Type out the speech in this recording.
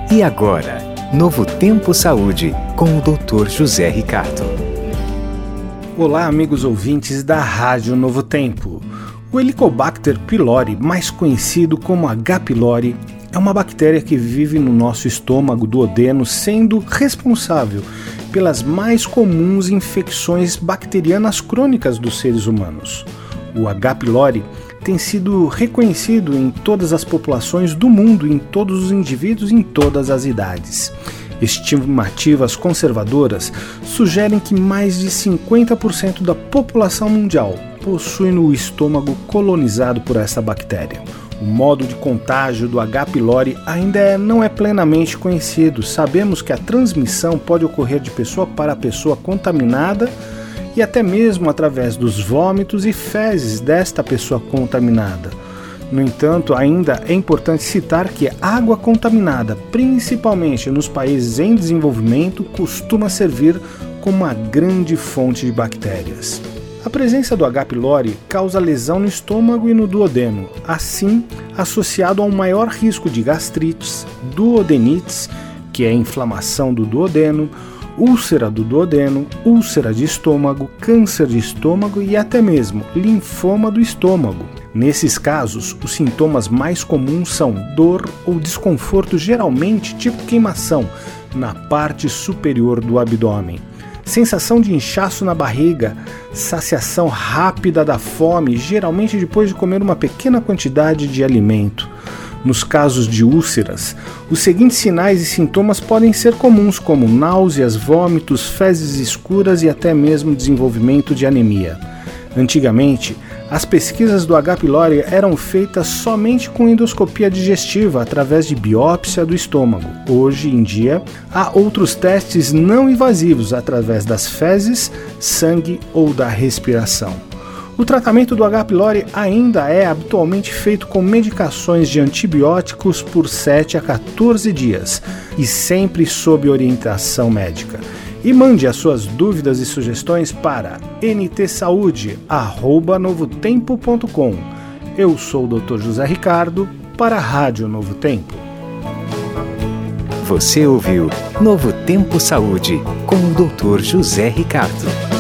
E agora, Novo Tempo Saúde, com o Dr. José Ricardo. Olá, amigos ouvintes da Rádio Novo Tempo. O Helicobacter pylori, mais conhecido como H. pylori, é uma bactéria que vive no nosso estômago duodeno, sendo responsável pelas mais comuns infecções bacterianas crônicas dos seres humanos. O H. pylori tem sido reconhecido em todas as populações do mundo, em todos os indivíduos, em todas as idades. Estimativas conservadoras sugerem que mais de 50% da população mundial possui o estômago colonizado por essa bactéria. O modo de contágio do H. pylori ainda não é plenamente conhecido. Sabemos que a transmissão pode ocorrer de pessoa para pessoa contaminada e até mesmo através dos vômitos e fezes desta pessoa contaminada. No entanto, ainda é importante citar que água contaminada, principalmente nos países em desenvolvimento, costuma servir como uma grande fonte de bactérias. A presença do H. pylori causa lesão no estômago e no duodeno, assim associado a um maior risco de gastrites, duodenites, que é a inflamação do duodeno, úlcera do duodeno, úlcera de estômago, câncer de estômago e até mesmo linfoma do estômago. Nesses casos, os sintomas mais comuns são dor ou desconforto, geralmente tipo queimação, na parte superior do abdômen, sensação de inchaço na barriga, saciação rápida da fome, geralmente depois de comer uma pequena quantidade de alimento. Nos casos de úlceras, os seguintes sinais e sintomas podem ser comuns, como náuseas, vômitos, fezes escuras e até mesmo desenvolvimento de anemia. Antigamente, as pesquisas do H. pylori eram feitas somente com endoscopia digestiva, através de biópsia do estômago. Hoje em dia, há outros testes não invasivos, através das fezes, sangue ou da respiração. O tratamento do H. pylori ainda é habitualmente feito com medicações de antibióticos por 7 a 14 dias e sempre sob orientação médica. E mande as suas dúvidas e sugestões para ntsaude@novotempo.com. Eu sou o Dr. José Ricardo para a Rádio Novo Tempo. Você ouviu Novo Tempo Saúde com o Dr. José Ricardo.